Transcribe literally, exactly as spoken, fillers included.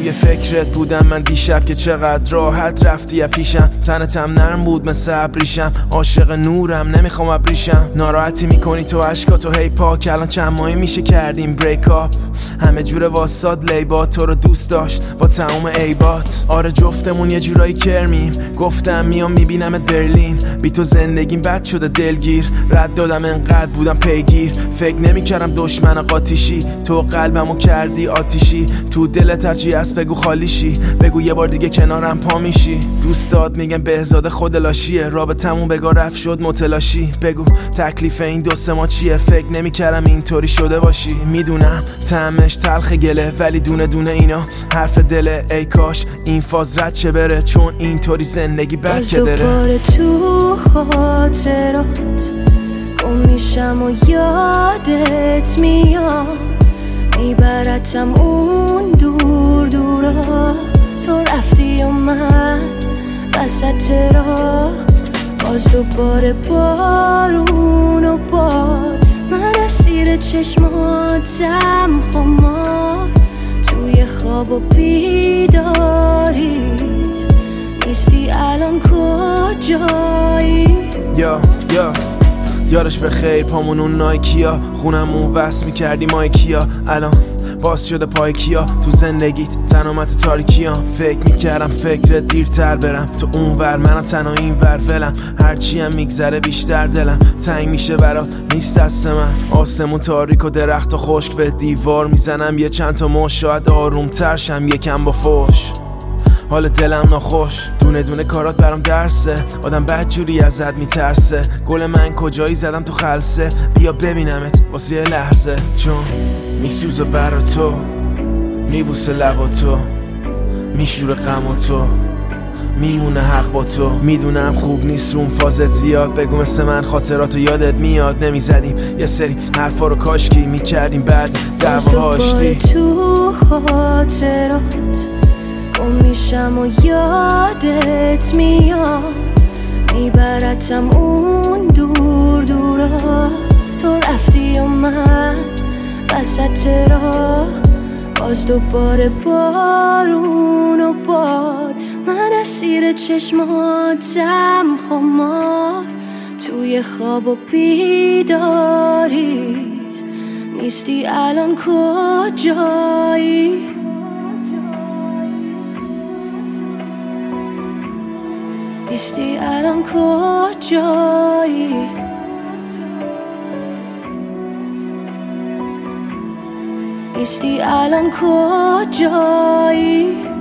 توی فکرت بودم من دیشب که چقدر راحت رفتی یا پیشم. تنتم نرم بود مثل ابریشم، عاشق نورم نمیخوام ابریشم. ناراحتی میکنی تو عشقاتو هی پاک، الان چند ماهی میشه کردیم بریک اپ. همه جور واساد لیبا تو رو دوست داشت با تموم عیبات. آره جفتمون یه جورایی کرمیم، گفتم میام میبینمت برلین. بی تو زندگیم بد شده دلگیر، رد دادم انقدر بودم پیگیر. فکر نمیکردم دشمن قاتیشی، تو قلبمو کردی آتیشی. تو دلت هرچی هست بگو خالیشی، بگو یه بار دیگه کنارم پا میشی. دوستات میگن بهزاد خود لاشیه، رابطمون بگاه رفت شد متلاشی. بگو تکلیف این دو سه ما چیه، فکر نمیکردم اینطوری شده باشی. میدونم طعمش تلخ گله، ولی دونه دونه اینا حرف دله. ای کاش این فاز رد چه بره، چون اینطوری زندگی بد چه داره. دوباره تو خاطرات گم میشم و یادت میاد، میبرتم اون دور دورا. تو رفتی و من وسط راه، باز دوباره بارون و باد. من اسیر چشماتم خمار، توی خواب و بیداری. نیستی الان کجایی؟ یا یا یارش به خیر پامون اون نایکیا، خونمون وصل میکردی مایکیا. الان باز شده پای کیا تو زندگیت، تنها تو تاریکیام. فکر میکردم فکر دیرتر برم تو اون ور، منم تنها این ور ولم. هرچی هم میگذره بیشتر دلم تنگ میشه برات، نیست دست من. آسمون تاریک و درخت و خشک به دیوار میزنم یه چند تا مش، شاید آروم ترشم یکم با فوش. حال دلم ناخوش، دونه دونه کارات برام درسه. آدم بد جوری ازت میترسه، گل من کجایی زدم تو خلسه. بیا ببینمت واسه یه لحظه، چون میسوزه برا تو، میبوسه لبا تو، میشوره غم و تو، میمونه حق با تو. میدونم خوب نیست روم فازت زیاد، بگو مثل من خاطراتو یادت میاد. نمیزدیم یه سری حرفا رو کاشکی میکردیم بعد دعوا هاشتی. تو خاطرات گم میشم و یادت میاد، میبرتم اون دور دورا. تو رفتی و من وسط راه، باز دوباره بارون و باد. من اسیر چشماتم خمار، توی خواب و بیداری. نیستی الان کجایی؟ نیستی الان کجایی؟ نیستی الان کجایی؟